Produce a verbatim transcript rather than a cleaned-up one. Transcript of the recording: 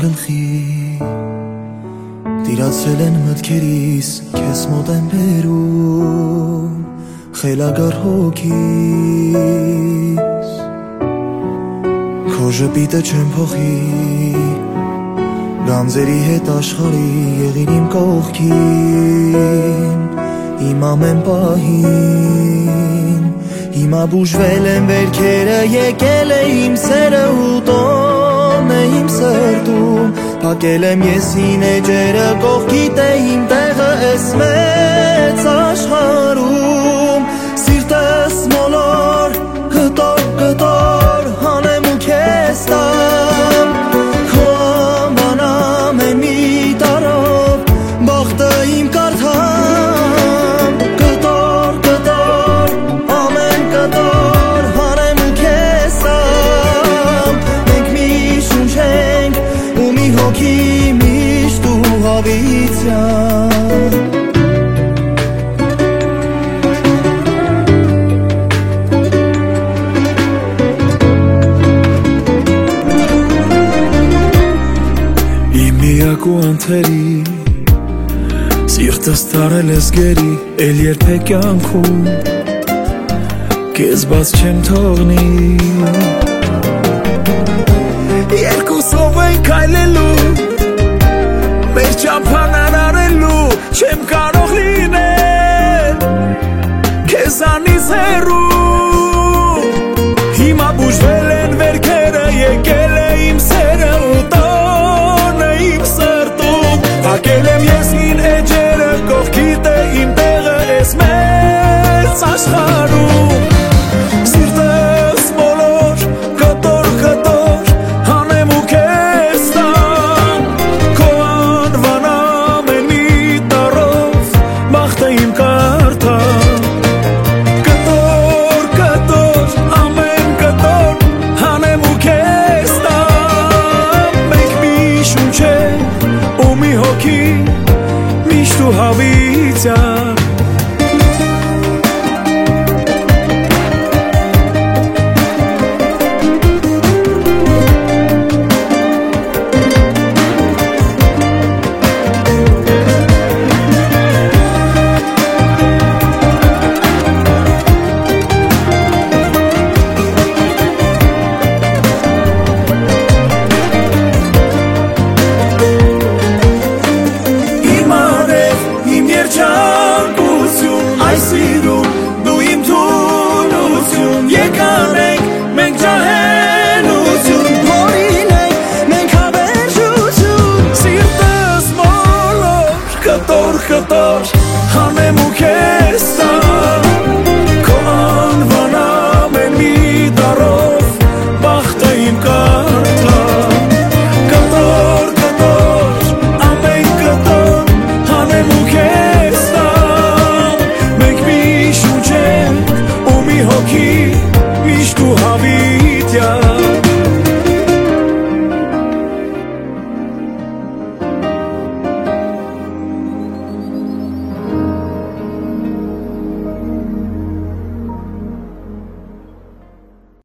գլխի Տիրացել են մտքերիս Քեզ մոտ եմ բերում Խելագար հոգիս Քո ժպիտը չեմ փոխի Գանձերի հետ աշխարհի եղիր իմ կողքին Իմ ամեն պահին Հիմա բուժվել են վերքերը եկել է իմ սերը ու տոն է իմ սրտում Փակել եմ ես հին էջերը կողքիդ է իմ տեղը էս մեծ աշխարհում Սիրտս մոլոր կտոր կտոր հանեմ ու քեզ տամ Քո անվան ամեն մի տարով բախտը իմ կարդամ Կտոր կտոր ամեն կտոր հանեմ ու քեզ տամ Մենք մի շունչ ենք ու մի հոգի միշտ ու հավիտյան Միակ ու անթերի Սիրտս տարել ես գերի Էլ երբեք կյանքում Քեզ բաց չեմ թողնի Երկուսով ենք այլելու Մեր չափան արարելու Չեմ կարող լինել Քեզանից հեռու